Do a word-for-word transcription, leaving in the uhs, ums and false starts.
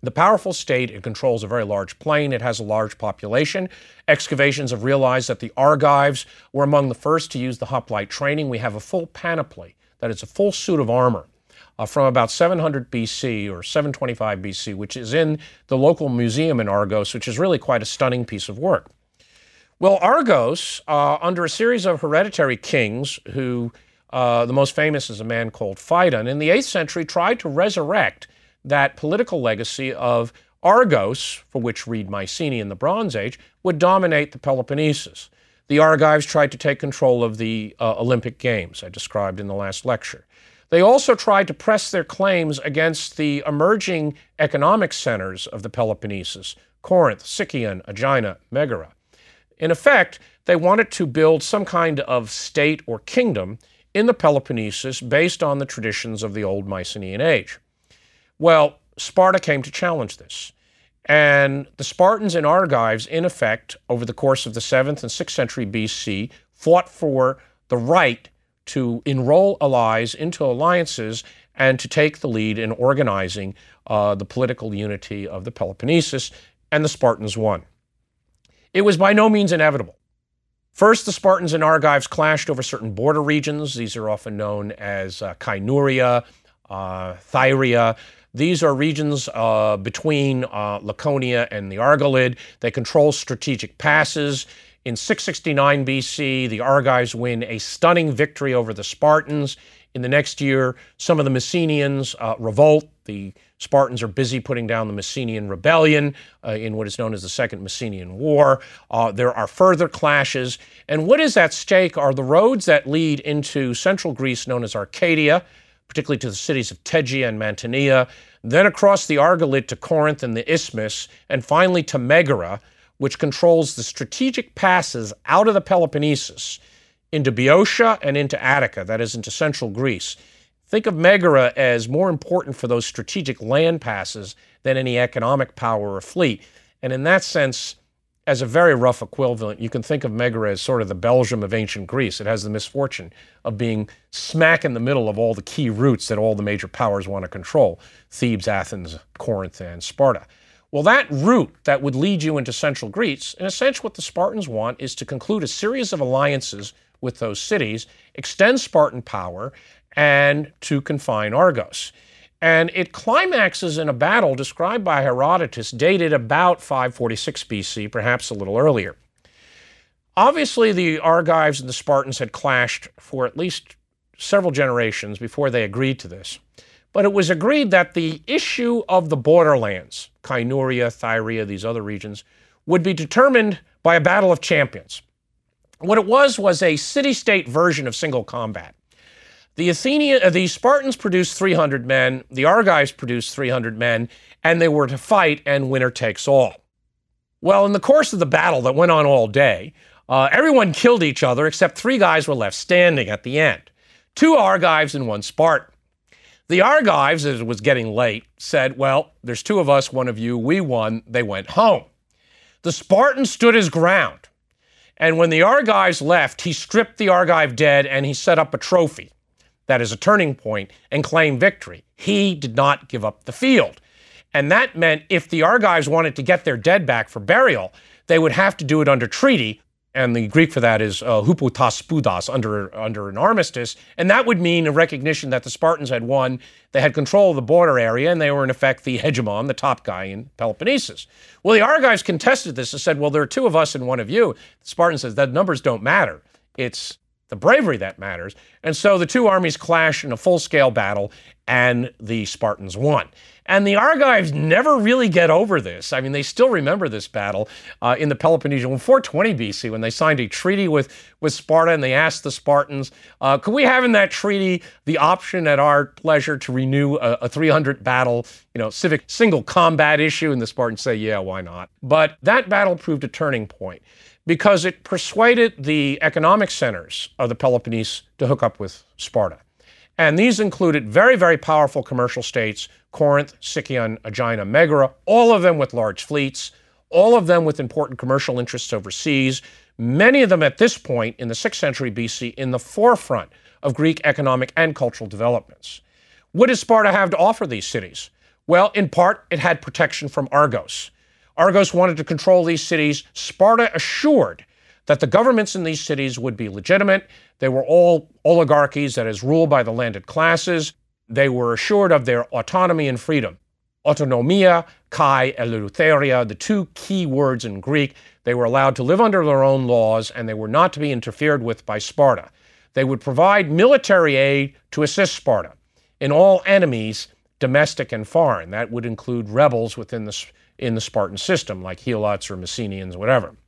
The powerful state, it controls a very large plain, it has a large population. Excavations have realized that the Argives were among the first to use the hoplite training. We have a full panoply, that is a full suit of armor, uh, from about seven hundred B C or seven twenty-five B C, which is in the local museum in Argos, which is really quite a stunning piece of work. Well, Argos, uh, under a series of hereditary kings, who uh, the most famous is a man called Phaedon, in the eighth century tried to resurrect that political legacy of Argos, for which read Mycenae in the Bronze Age, would dominate the Peloponnesus. The Argives tried to take control of the uh, Olympic Games, I described in the last lecture. They also tried to press their claims against the emerging economic centers of the Peloponnesus, Corinth, Sicyon, Aegina, Megara. In effect, they wanted to build some kind of state or kingdom in the Peloponnesus based on the traditions of the old Mycenaean age. Well, Sparta came to challenge this. And the Spartans and Argives, in effect, over the course of the seventh and sixth century B C, fought for the right to enroll allies into alliances and to take the lead in organizing uh, the political unity of the Peloponnesus, and the Spartans won. It was by no means inevitable. First, the Spartans and Argives clashed over certain border regions. These are often known as uh, Kynuria, uh, Thyria. These are regions uh, between uh, Laconia and the Argolid. They control strategic passes. In six sixty-nine B C, the Argives win a stunning victory over the Spartans. In the next year, some of the Messenians uh, revolt. The Spartans are busy putting down the Messenian rebellion uh, in what is known as the Second Messenian War. Uh, there are further clashes. And what is at stake are the roads that lead into central Greece known as Arcadia, particularly to the cities of Tegea and Mantinea, then across the Argolid to Corinth and the Isthmus, and finally to Megara, which controls the strategic passes out of the Peloponnesus into Boeotia and into Attica, that is, into central Greece. Think of Megara as more important for those strategic land passes than any economic power or fleet. And in that sense, as a very rough equivalent, you can think of Megara as sort of the Belgium of ancient Greece. It has the misfortune of being smack in the middle of all the key routes that all the major powers want to control: Thebes, Athens, Corinth, and Sparta. Well, that route that would lead you into central Greece, in a sense what the Spartans want is to conclude a series of alliances with those cities, extend Spartan power, and to confine Argos. And it climaxes in a battle described by Herodotus, dated about five forty-six B C, perhaps a little earlier. Obviously, the Argives and the Spartans had clashed for at least several generations before they agreed to this. But it was agreed that the issue of the borderlands, Kynuria, Thyria, these other regions, would be determined by a battle of champions. What it was was a city-state version of single combat. The Athenian, uh, the Spartans produced three hundred men, the Argives produced three hundred men, and they were to fight, and winner takes all. Well, in the course of the battle that went on all day, uh, everyone killed each other except three guys were left standing at the end. Two Argives and one Spartan. The Argives, as it was getting late, said, well, there's two of us, one of you, we won, they went home. The Spartan stood his ground, and when the Argives left, he stripped the Argive dead and he set up a trophy. That is a turning point, and claim victory. He did not give up the field. And that meant if the Argives wanted to get their dead back for burial, they would have to do it under treaty, and the Greek for that is uh, hupotaspudas, under, under an armistice, and that would mean a recognition that the Spartans had won, they had control of the border area, and they were in effect the hegemon, the top guy in Peloponnesus. Well, the Argives contested this and said, well, there are two of us and one of you. The Spartan says that numbers don't matter. It's the bravery that matters. And so the two armies clash in a full-scale battle, and the Spartans won. And the Argives never really get over this. I mean, they still remember this battle uh, in the Peloponnesian in four twenty B C when they signed a treaty with, with Sparta, and they asked the Spartans, uh, could we have in that treaty the option at our pleasure to renew a, a three hundred battle, you know, civic single combat issue? And the Spartans say, yeah, why not? But that battle proved a turning point, because it persuaded the economic centers of the Peloponnese to hook up with Sparta. And these included very, very powerful commercial states: Corinth, Sicyon, Aegina, Megara, all of them with large fleets, all of them with important commercial interests overseas, many of them at this point in the sixth century B C in the forefront of Greek economic and cultural developments. What did Sparta have to offer these cities? Well, in part, it had protection from Argos. Argos wanted to control these cities. Sparta assured that the governments in these cities would be legitimate. They were all oligarchies, that is, ruled by the landed classes. They were assured of their autonomy and freedom. Autonomia, kai, eleutheria, the two key words in Greek. They were allowed to live under their own laws, and they were not to be interfered with by Sparta. They would provide military aid to assist Sparta in all enemies, domestic and foreign. That would include rebels within the, in the Spartan system, like Helots or Messenians, whatever.